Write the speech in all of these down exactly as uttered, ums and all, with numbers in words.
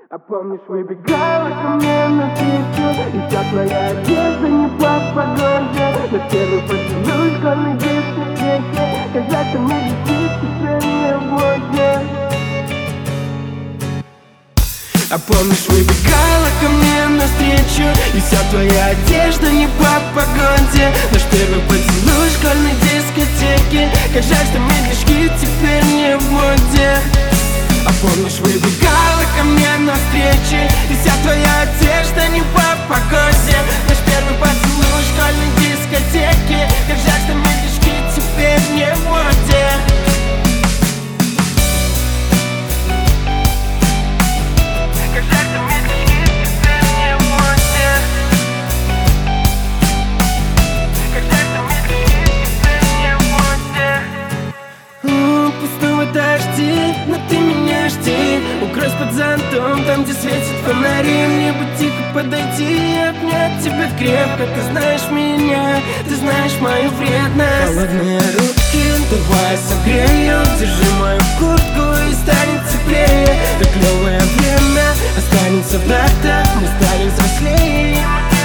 А помнишь, выбегала ко мне навстречу, и вся твоя одежда не по погоде. На первый поцелуй в школьной дискотеке, когда-то мы летит, теперь не в моде. А помнишь, выбегала ко мне навстречу, и вся твоя одежда не по погоде. Наш первый поцелуй в школьной дискотеке, как жаль, что медлячки теперь не в моде. А помнишь, выбегала ко мне навстречу, и вся твоя одежда не по погоде. Наш первый поцелуй в школьной дискотеке, как жаль, что медлячки теперь не в моде. Как жаль, что медлячки теперь не в моде. Как жаль, что медлячки теперь не в моде. Пустого дожди, но ты меня жди. Укройся под зонтом, там, где светят фонари. Мне бы тихо подойти и обнять тебя крепко. Ты знаешь меня, ты знаешь мою вредность. Холодные руки, давай согрею. Держи мою куртку и станет теплее. Так клевое время останется в датах. Мы стали взрослее.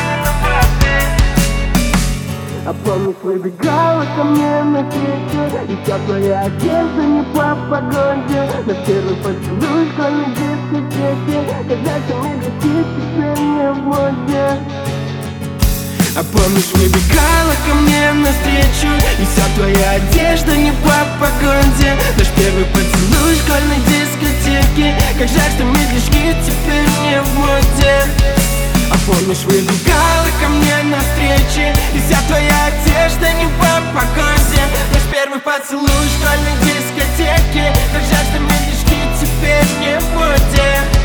А помнишь, выбегала ко мне навстречу, и вся твоя одежда не по погоде. На первый поцелуй в школьной дискотеке, когда-то мы летит, теперь не в моде. А помнишь, выбегала ко мне навстречу, и вся твоя одежда не по погоде. Наш первый поцелуй в школьной дискотеке, как жаль, что медлячки теперь не в моде. А помнишь, выбегала ко мне навстречу, и вся твоя одежда не по погоде. Наш первый поцелуй в школьной дискотеке, как жаль, что медлячки теперь не в моде.